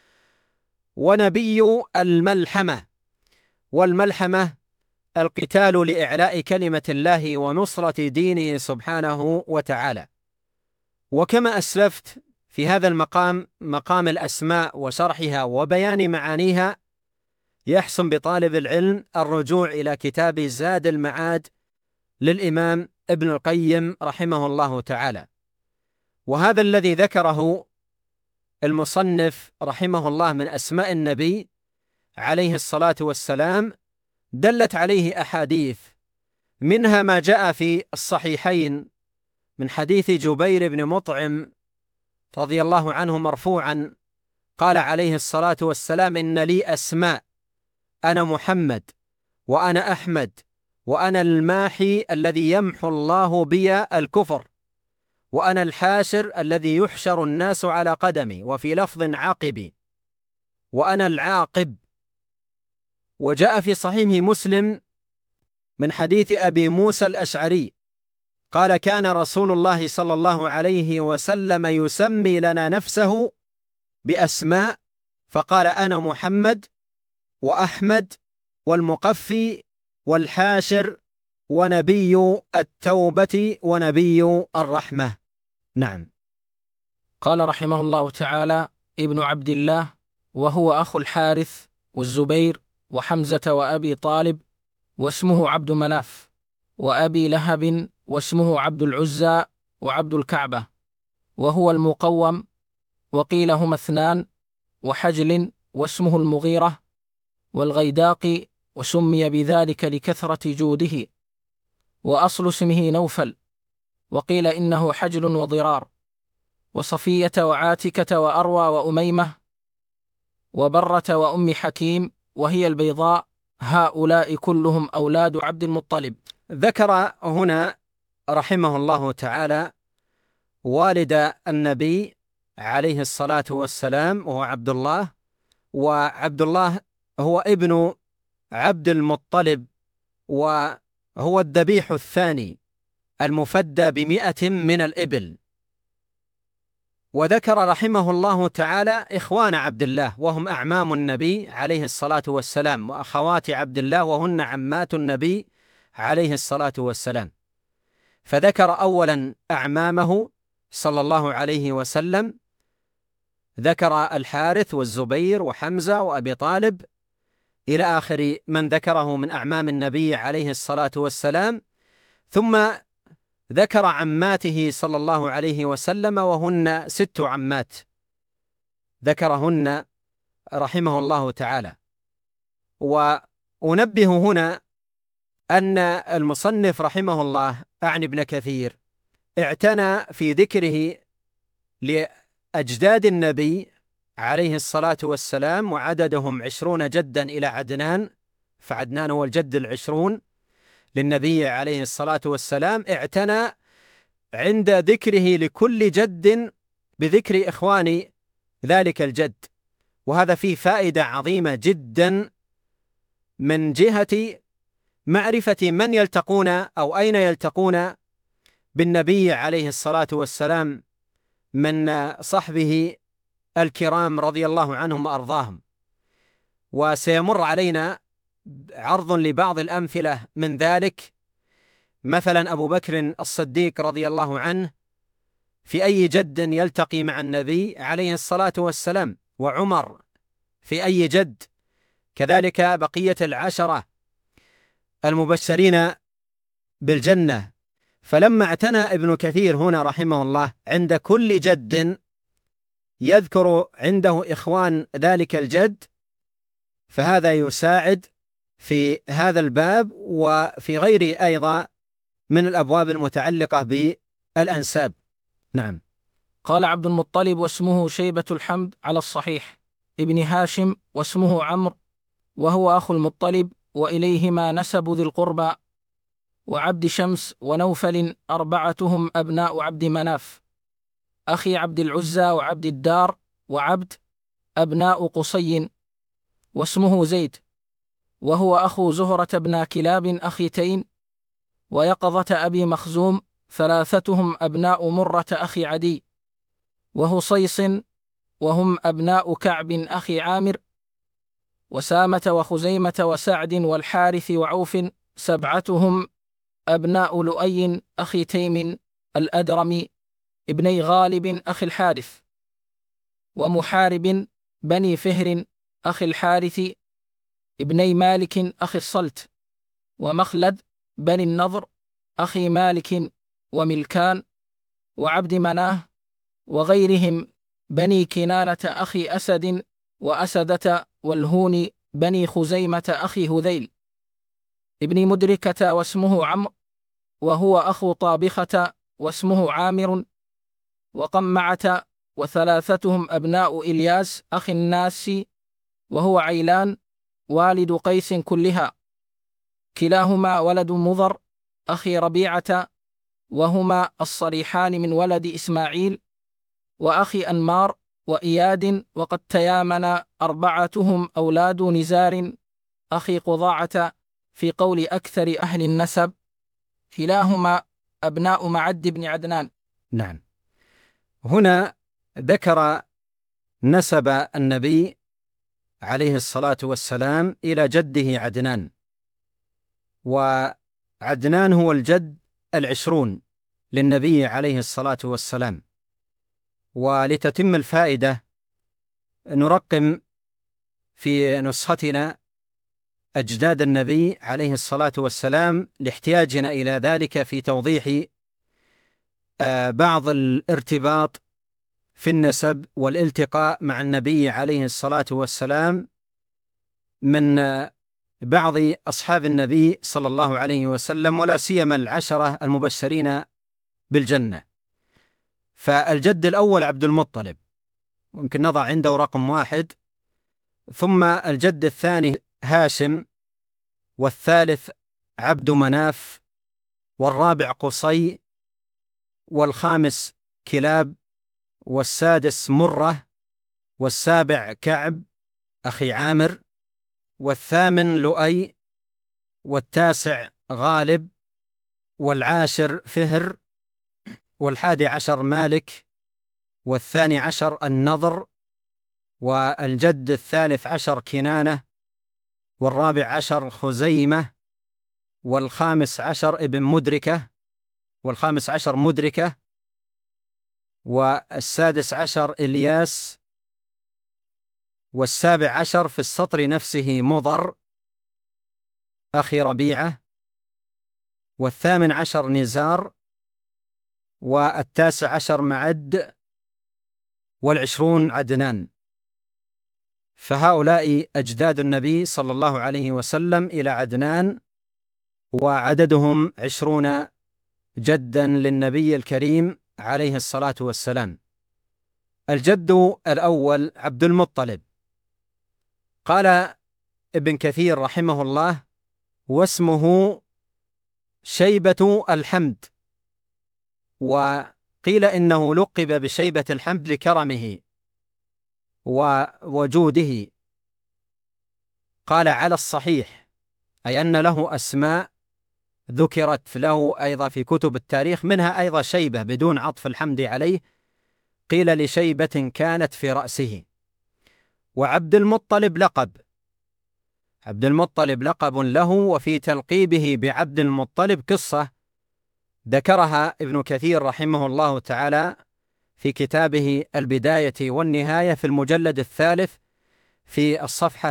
ونبي الملحمة، والملحمة القتال لإعلاء كلمة الله ونصرة دينه سبحانه وتعالى. وكما أسلفت في هذا المقام، مقام الأسماء وشرحها وبيان معانيها، يحسن بطالب العلم الرجوع إلى كتاب زاد المعاد للإمام ابن القيم رحمه الله تعالى. وهذا الذي ذكره المصنف رحمه الله من أسماء النبي عليه الصلاة والسلام دلت عليه أحاديث، منها ما جاء في الصحيحين من حديث جبير بن مطعم رضي الله عنه مرفوعا، قال عليه الصلاة والسلام: إن لي أسماء، أنا محمد، وأنا أحمد، وأنا الماحي الذي يمحو الله بي الكفر، وأنا الحاشر الذي يحشر الناس على قدمي، وفي لفظ عاقبي، وأنا العاقب. وجاء في صحيح مسلم من حديث أبي موسى الأشعري قال: كان رسول الله صلى الله عليه وسلم يسمي لنا نفسه بأسماء، فقال: أنا محمد، وأحمد، والمقفي، والحاشر، ونبي التوبة، ونبي الرحمة. نعم. قال رحمه الله تعالى: ابن عبد الله، وهو أخو الحارث والزبير وحمزة وأبي طالب، واسمه عبد مناف، وأبي لهب، واسمه عبد العزى وعبد الكعبة، وهو المقوم، وقيل هما اثنان، وحجل، واسمه المغيرة، والغيداق، وسمي بذلك لكثرة جوده، وأصل اسمه نوفل، وقيل إنه حجل وضرار، وصفية وعاتكة وأروى وأميمة وبرة وأم حكيم وهي البيضاء، هؤلاء كلهم أولاد عبد المطلب. ذكر هنا رحمه الله تعالى والد النبي عليه الصلاة والسلام وهو عبد الله، وعبد الله هو ابن عبد المطلب، وهو الذبيح الثاني المفدى ب100 من الإبل. وذكر رحمه الله تعالى إخوان عبد الله وهم أعمام النبي عليه الصلاة والسلام، وأخوات عبد الله وهن عمات النبي عليه الصلاة والسلام. فذكر أولا أعمامه صلى الله عليه وسلم، ذكر الحارث والزبير وحمزة وأبي طالب إلى آخر من ذكره من أعمام النبي عليه الصلاة والسلام، ثم ذكر عماته صلى الله عليه وسلم وهن 6 عمات ذكرهن رحمه الله تعالى. وأنبه هنا أن المصنف رحمه الله أعني ابن كثير اعتنى في ذكره لأجداد النبي عليه الصلاة والسلام، وعددهم 20 جدا إلى عدنان، فعدنان هو الجد 20 للنبي عليه الصلاة والسلام. اعتنى عند ذكره لكل جد بذكر إخوان ذلك الجد، وهذا فيه فائدة عظيمة جدا من جهة معرفة من يلتقون أو أين يلتقون بالنبي عليه الصلاة والسلام من صحبه الكرام رضي الله عنهم وأرضاهم. وسيمر علينا عرض لبعض الأمثلة من ذلك، مثلا أبو بكر الصديق رضي الله عنه في أي جد يلتقي مع النبي عليه الصلاة والسلام، وعمر في أي جد، كذلك بقية 10 المبشرين بالجنة. فلما اعتنى ابن كثير هنا رحمه الله عند كل جد يذكر عنده إخوان ذلك الجد، فهذا يساعد في هذا الباب وفي غيره أيضا من الأبواب المتعلقة بالأنساب. نعم. قال عبد المطلب: واسمه شيبة الحمد على الصحيح، ابن هاشم، واسمه عمرو، وهو أخو المطلب، وإليهما نسب ذي القربى، وعبد شمس ونوفل، 4 أبناء عبد مناف، أخي عبد العزى وعبد الدار وعبد، أبناء قصي، واسمه زيد، وهو أخو زهرة بن كلاب أخي تيم، ويقظة أبي مخزوم، ثلاثتهم أبناء مرة أخي عدي، وهصيص وهم أبناء كعب أخي عامر، وسامة وخزيمة وسعد والحارث وعوف، سبعتهم أبناء لؤي أخي تيم الأدرم ابني غالب أخي الحارث، ومحارب بني فهر أخي الحارث ابني مالك أخي الصلت، ومخلد بني النضر أخي مالك وملكان وعبد مناه، وغيرهم بني كنانة أخي أسد وأسدة، والهون بني خزيمة أخي هذيل ابن مدركة واسمه عمرو، وهو أخو طابخة واسمه عامر، وقمعة، وثلاثتهم أبناء إلياس أخي الناس، وهو عيلان والد قيس كلها، كلاهما ولد مضر أخي ربيعة، وهما الصريحان من ولد إسماعيل، وأخي أنمار وإياد، وقد تيامن أربعتهم أولاد نزار أخي قضاعة في قول أكثر أهل النسب، كلاهما أبناء معد بن عدنان. نعم. هنا ذكر نسب النبي عليه الصلاة والسلام إلى جده عدنان، وعدنان هو الجد 20 للنبي عليه الصلاة والسلام. ولتتم الفائدة نرقم في نسختنا أجداد النبي عليه الصلاة والسلام لاحتياجنا إلى ذلك في توضيح بعض الارتباط في النسب والالتقاء مع النبي عليه الصلاة والسلام من بعض أصحاب النبي صلى الله عليه وسلم، ولا سيما 10 المبشرين بالجنة. فالجد الأول عبد المطلب، ممكن نضع عنده رقم 1، ثم الجد الثاني هاشم، والثالث عبد مناف، والرابع قصي، والخامس كلاب، والسادس مرة، والسابع كعب أخي عامر، والثامن لؤي، والتاسع غالب، والعاشر فهر، وال11 مالك، وال12 النضر، والجد ال13 كنانة، وال14 خزيمة، وال15 ابن مدركة، وال15 مدركة، وال16 إلياس، وال17 في السطر نفسه مضر أخي ربيعة، وال18 نزار، وال19 معد، وال20 عدنان. فهؤلاء أجداد النبي صلى الله عليه وسلم إلى عدنان، وعددهم 20 جدا للنبي الكريم عليه الصلاة والسلام. الجد الأول عبد المطلب. قال ابن كثير رحمه الله: واسمه شيبة الحمد، وقيل إنه لقب بشيبة الحمد لكرمه ووجوده. قال على الصحيح، أي أن له أسماء ذكرت له أيضا في كتب التاريخ، منها أيضا شيبة بدون عطف الحمد عليه، قيل لشيبة كانت في رأسه. وعبد المطلب لقب، عبد المطلب لقب له، وفي تلقيبه بعبد المطلب قصة ذكرها ابن كثير رحمه الله تعالى في كتابه البداية والنهاية في المجلد 3 في الصفحة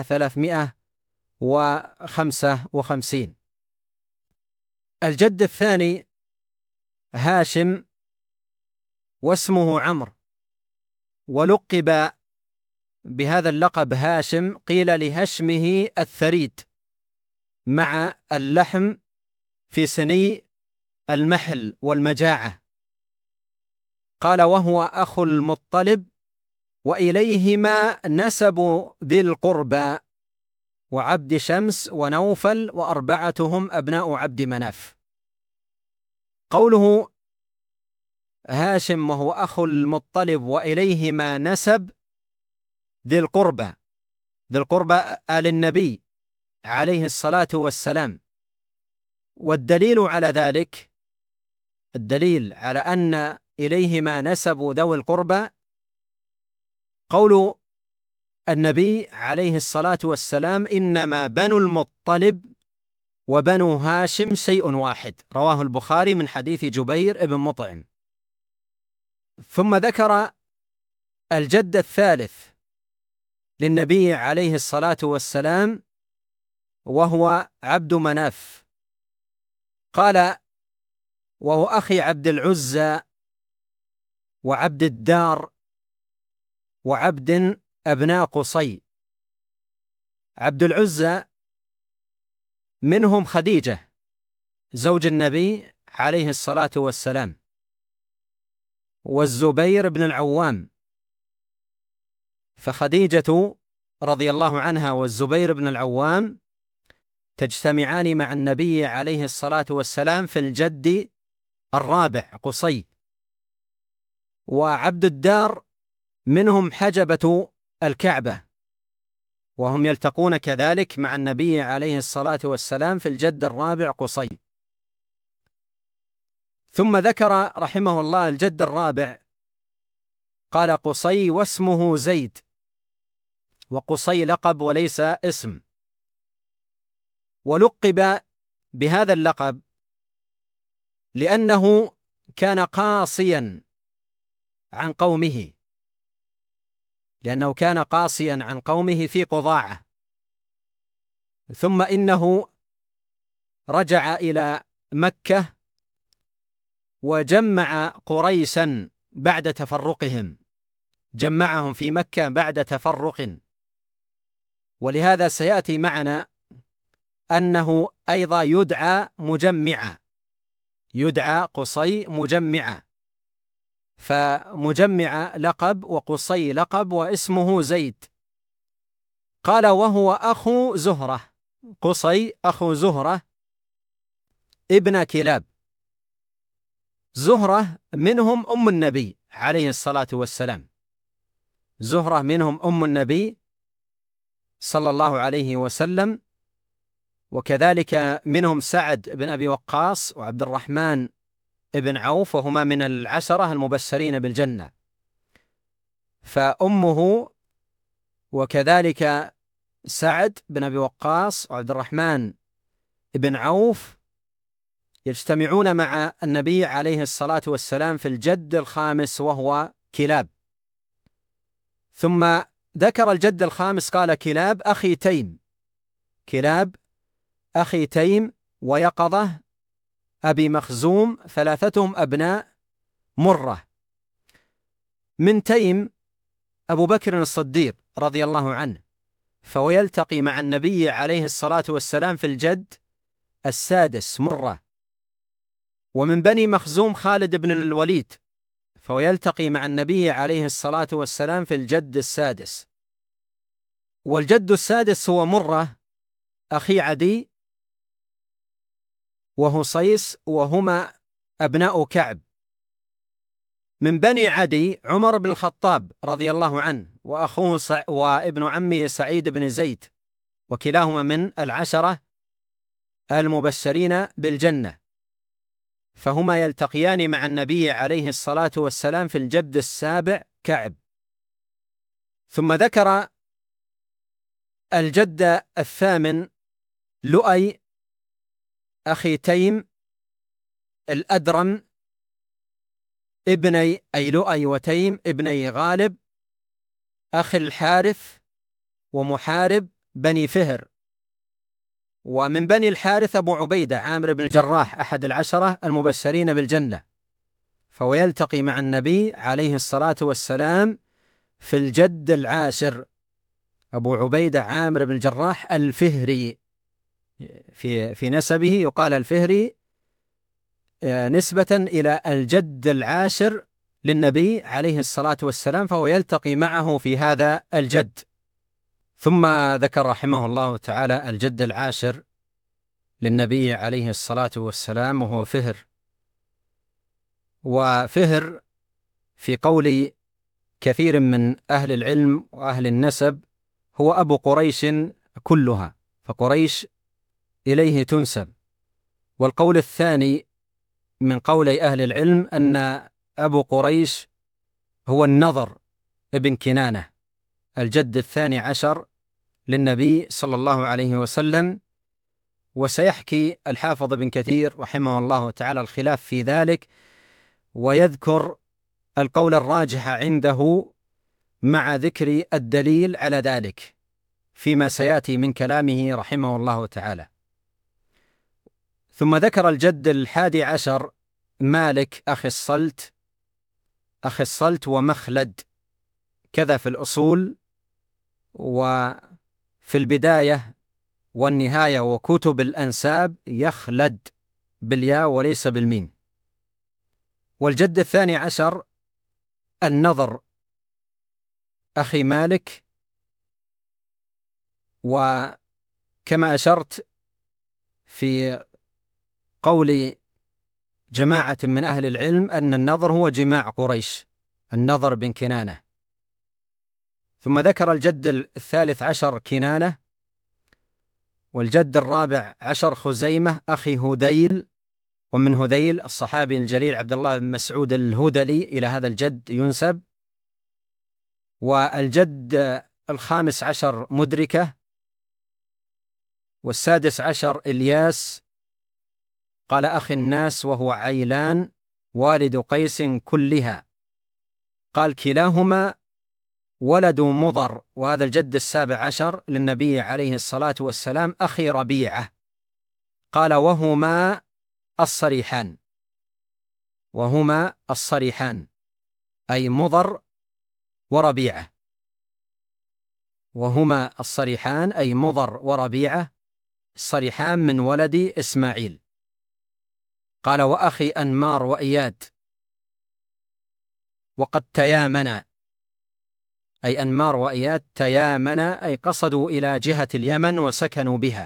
355. الجد الثاني هاشم، واسمه عمرو، ولقب بهذا اللقب هاشم قيل لهشمه الثريد مع اللحم في سني المحل والمجاعة. قال وهو أخو المطلب، وإليهما نسب ذي القربى وعبد شمس ونوفل، وأربعتهم أبناء عبد مناف. قوله هاشم وهو أخو المطلب وإليهما نسب ذي القربى، ذي القربى آل النبي عليه الصلاة والسلام. والدليل على ذلك الدليل على أن إليهما نسب ذوي القربى قول النبي عليه الصلاة والسلام: إنما بنو المطلب وبنو هاشم شيء واحد، رواه البخاري من حديث جبير بن مطعم. ثم ذكر الجد الثالث للنبي عليه الصلاة والسلام وهو عبد مناف، قال: وهو أخي عبد العزى وعبد الدار وعبد أبناء قصي. عبد العزى منهم خديجة زوج النبي عليه الصلاة والسلام، والزبير بن العوام، فخديجة رضي الله عنها والزبير بن العوام تجتمعان مع النبي عليه الصلاة والسلام في الجد الرابع قصي. وعبد الدار منهم حجبة الكعبة، وهم يلتقون كذلك مع النبي عليه الصلاة والسلام في الجد الرابع قصي. ثم ذكر رحمه الله الجد الرابع، قال: قصي واسمه زيد، وقصي لقب وليس اسم، ولقب بهذا اللقب لأنه كان قاصيا عن قومه، في قضاعة، ثم إنه رجع إلى مكة وجمع قريشا بعد تفرقهم، جمعهم في مكة بعد تفرق. ولهذا سيأتي معنا أنه أيضا يدعى مجمعا، يدعى قصي مجمعا، فمجمع لقب وقصي لقب واسمه زيد. قال: وهو أخو زهرة، قصي أخو زهرة ابن كلاب. زهرة منهم أم النبي عليه الصلاة والسلام، زهرة منهم أم النبي صلى الله عليه وسلم، وكذلك منهم سعد بن أبي وقاص وعبد الرحمن بن عوف، وهما من العشرة المبشرين بالجنة. فأمه وكذلك سعد بن أبي وقاص وعبد الرحمن بن عوف يجتمعون مع النبي عليه الصلاة والسلام في الجد الخامس وهو كلاب. ثم ذكر الجد الخامس، قال: كلاب أخي تيم، كلاب أخي تيم ويقظة أبي مخزوم، ثلاثتهم أبناء مرة. من تيم أبو بكر الصديق رضي الله عنه، فهو يلتقي مع النبي عليه الصلاة والسلام في الجد السادس مرة. ومن بني مخزوم خالد بن الوليد، فهو يلتقي مع النبي عليه الصلاة والسلام في الجد السادس. والجد السادس هو مرة أخي عدي وهصيص، وهما أبناء كعب. من بني عدي عمر بن الخطاب رضي الله عنه، وأخوه وابن عمه سعيد بن زيد، وكلاهما من العشرة المبشرين بالجنة، فهما يلتقيان مع النبي عليه الصلاة والسلام في الجد السابع كعب. ثم ذكر الجد الثامن لؤي أخي تيم الأدرم ابني، أي لؤي وتيم ابني غالب أخي الحارث ومحارب بني فهر. ومن بني الحارث أبو عبيدة عامر بن الجراح أحد العشرة المبشرين بالجنة، فهو يلتقي مع النبي عليه الصلاة والسلام في الجد العاشر، أبو عبيدة عامر بن الجراح الفهري، في نسبه يقال الفهري نسبة إلى الجد العاشر للنبي عليه الصلاة والسلام، فهو يلتقي معه في هذا الجد. ثم ذكر رحمه الله تعالى الجد العاشر للنبي عليه الصلاة والسلام وهو فهر. وفهر في قول كثير من أهل العلم وأهل النسب هو أبو قريش كلها، فقريش إليه تنسب. والقول الثاني من قولي أهل العلم أن أبو قريش هو النضر ابن كنانة الجد الثاني عشر للنبي صلى الله عليه وسلم. وسيحكي الحافظ ابن كثير رحمه الله تعالى الخلاف في ذلك، ويذكر القول الراجح عنده مع ذكر الدليل على ذلك فيما سيأتي من كلامه رحمه الله تعالى. ثم ذكر الجد الحادي عشر مالك أخي الصلت ومخلد، كذا في الأصول وفي البداية والنهاية وكتب الأنساب يخلد بالياء وليس بالميم. والجد الثاني عشر النضر أخي مالك. وكما أشرت في قول جماعة من أهل العلم أن النضر هو جماع قريش، النضر بن كنانة. ثم ذكر الجد الثالث عشر كنانة، والجد الرابع عشر خزيمة أخي هذيل، ومن هذيل الصحابي الجليل عبد الله بن مسعود الهذلي، إلى هذا الجد ينسب. والجد الخامس عشر مدركة، والسادس عشر إلياس قال أخي الناس وهو عيلان والد قيس كلها، قال كلاهما ولد مضر. وهذا الجد السابع عشر للنبي عليه الصلاة والسلام أخي ربيعة، قال وهما الصريحان أي مضر وربيعة، وهما الصريحان أي مضر وربيعة، الصريحان من ولد إسماعيل. قال وأخي أنمار وإياد وقد تيامنا، أي أنمار وإياد تيامنا أي قصدوا إلى جهة اليمن وسكنوا بها.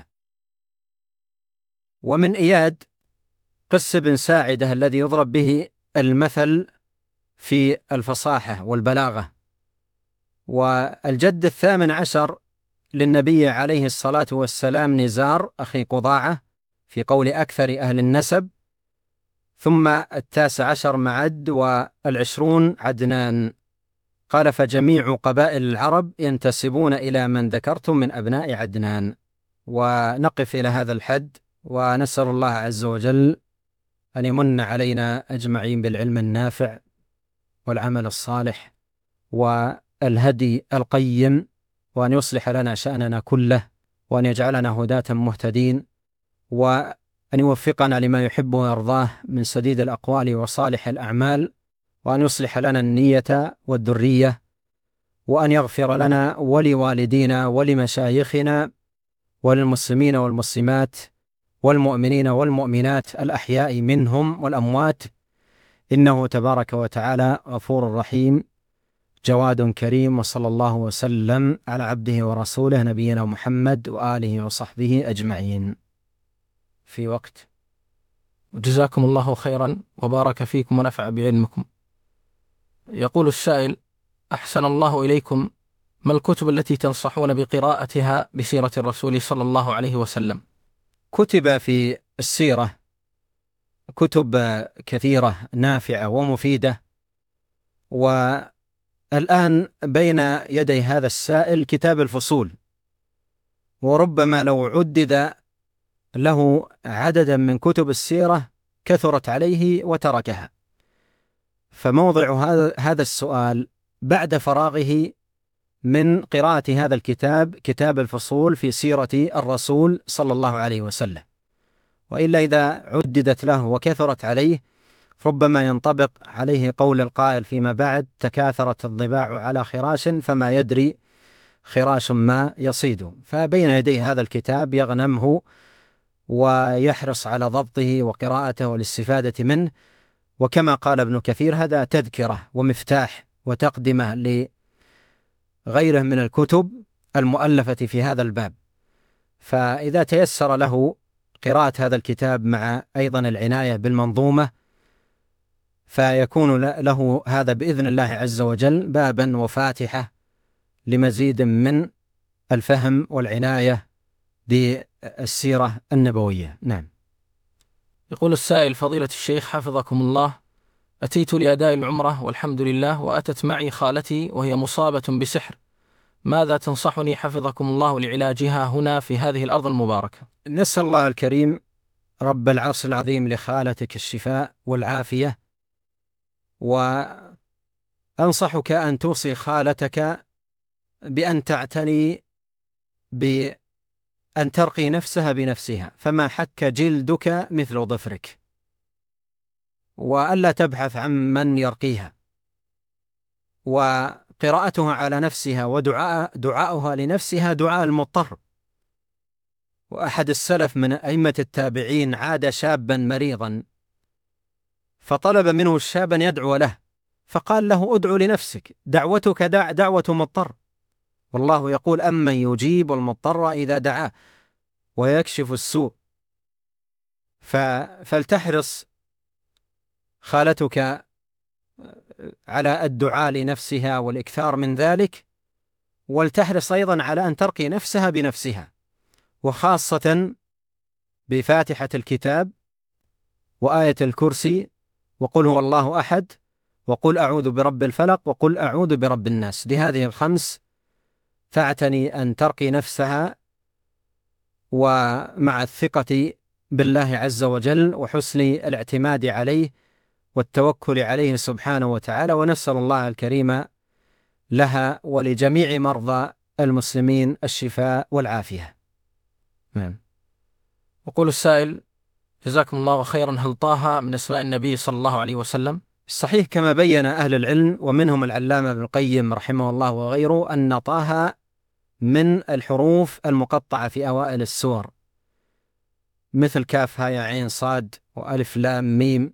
ومن إياد قس بن ساعدة الذي يضرب به المثل في الفصاحة والبلاغة. والجد الثامن عشر للنبي عليه الصلاة والسلام نزار أخي قضاعة في قول أكثر أهل النسب. ثم التاسع عشر معد، والعشرون عدنان. قال فجميع قبائل العرب ينتسبون إلى من ذكرتم من أبناء عدنان. ونقف إلى هذا الحد، ونسأل الله عز وجل أن يمن علينا أجمعين بالعلم النافع والعمل الصالح والهدي القيم، وأن يصلح لنا شأننا كله، وأن يجعلنا هداة مهتدين، وأن يوفقنا لما يحب ويرضاه من سديد الأقوال وصالح الأعمال، وأن يصلح لنا النية والذرية، وأن يغفر لنا ولوالدينا ولمشايخنا وللمسلمين والمسلمات والمؤمنين والمؤمنات الأحياء منهم والأموات، إنه تبارك وتعالى غفور رحيم جواد كريم. وصلى الله وسلم على عبده ورسوله نبينا محمد وآله وصحبه أجمعين. في وقت. جزاكم الله خيرا وبارك فيكم ونفع بعلمكم. يقول السائل: أحسن الله إليكم، ما الكتب التي تنصحون بقراءتها بسيرة الرسول صلى الله عليه وسلم؟ كتب في السيرة كتب كثيرة نافعة ومفيدة، والآن بين يدي هذا السائل كتاب الفصول، وربما لو عدد له عددا من كتب السيرة كثرت عليه وتركها. فموضع هذا السؤال بعد فراغه من قراءة هذا الكتاب، كتاب الفصول في سيرة الرسول صلى الله عليه وسلم. وإلا إذا عددت له وكثرت عليه ربما ينطبق عليه قول القائل فيما بعد: تكاثرت الضباع على خراش فما يدري خراش ما يصيد. فبين يدي هذا الكتاب يغنمه ويحرص على ضبطه وقراءته والاستفادة منه. وكما قال ابن كثير: هذا تذكرة ومفتاح وتقدمة لغيره من الكتب المؤلفة في هذا الباب. فإذا تيسر له قراءة هذا الكتاب مع أيضا العناية بالمنظومة، فيكون له هذا بإذن الله عز وجل بابا وفاتحة لمزيد من الفهم والعناية بالسيرة النبوية. نعم. يقول السائل: فضيلة الشيخ حفظكم الله، أتيت لأداء العمرة والحمد لله، وأتت معي خالتي وهي مصابة بسحر، ماذا تنصحني حفظكم الله لعلاجها هنا في هذه الأرض المباركة؟ نسأل الله الكريم رب العرش العظيم لخالتك الشفاء والعافية، وأنصحك أن توصي خالتك بأن تعتني بأن ترقي نفسها بنفسها، فما حك جلدك مثل ظفرك، وألا تبحث عن من يرقيها، وقراءتها على نفسها ودعاؤها لنفسها دعاء المضطر. وأحد السلف من أئمة التابعين عاد شابا مريضا، فطلب منه الشاب أن يدعو له، فقال له: ادعو لنفسك، دعوتك دعوة مضطر، والله يقول: أمن يجيب المضطر إذا دعاه ويكشف السوء. فلتحرص خالتك على الدعاء لنفسها والإكثار من ذلك، ولتحرص أيضا على أن ترقي نفسها بنفسها، وخاصة بفاتحة الكتاب وآية الكرسي وقل هو الله أحد وقل أعوذ برب الفلق وقل أعوذ برب الناس. بهذه الخمس تعتني أن ترقي نفسها، ومع الثقة بالله عز وجل وحسن الاعتماد عليه والتوكل عليه سبحانه وتعالى، ونسأل الله الكريم لها ولجميع مرضى المسلمين الشفاء والعافية. يقول السائل: جزاكم الله خيرا، هل طه من اسماء النبي صلى الله عليه وسلم؟ صحيح كما بين أهل العلم ومنهم العلامة ابن القيم رحمه الله وغيره أن طه من الحروف المقطعة في أوائل السور، مثل كاف ها يا عين صاد وألف لام ميم،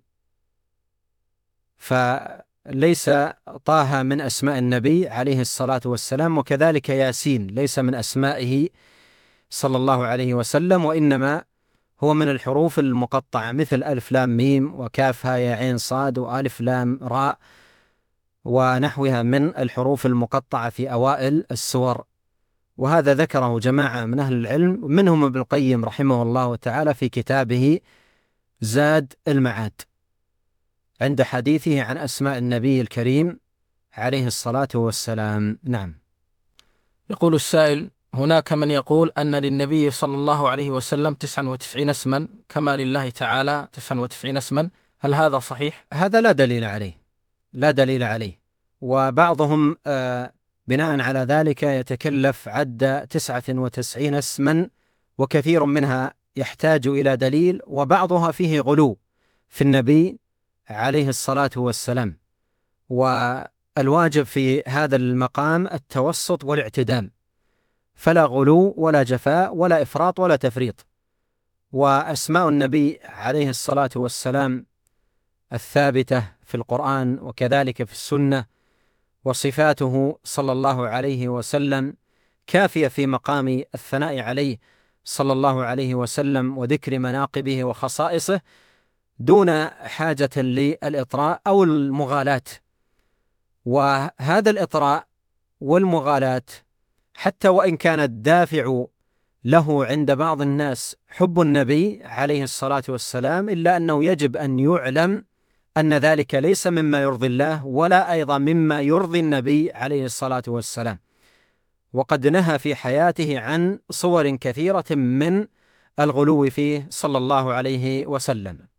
فليس طه من أسماء النبي عليه الصلاة والسلام، وكذلك ياسين ليس من أسمائه صلى الله عليه وسلم، وإنما هو من الحروف المقطعة مثل ألف لام ميم وكاف ها يا عين صاد وألف لام راء ونحوها من الحروف المقطعة في أوائل السور. وهذا ذكره جماعة من أهل العلم، منهم ابن القيم رحمه الله تعالى في كتابه زاد المعاد عند حديثه عن أسماء النبي الكريم عليه الصلاة والسلام. نعم. يقول السائل: هناك من يقول أن للنبي صلى الله عليه وسلم 99 اسما كما لله تعالى 99 اسما، هل هذا صحيح؟ هذا لا دليل عليه، لا دليل عليه، وبعضهم بناء على ذلك يتكلف عد 99 اسما، وكثير منها يحتاج إلى دليل، وبعضها فيه غلو في النبي عليه الصلاة والسلام، والواجب في هذا المقام التوسط والاعتدال، فلا غلو ولا جفاء ولا إفراط ولا تفريط. وأسماء النبي عليه الصلاة والسلام الثابتة في القرآن وكذلك في السنة، وصفاته صلى الله عليه وسلم كافية في مقام الثناء عليه صلى الله عليه وسلم وذكر مناقبه وخصائصه، دون حاجة للإطراء أو المغالاة. وهذا الإطراء والمغالاة حتى وإن كان الدافع له عند بعض الناس حب النبي عليه الصلاة والسلام، إلا أنه يجب أن يعلم أن ذلك ليس مما يرضي الله ولا أيضا مما يرضي النبي عليه الصلاة والسلام، وقد نهى في حياته عن صور كثيرة من الغلو فيه صلى الله عليه وسلم.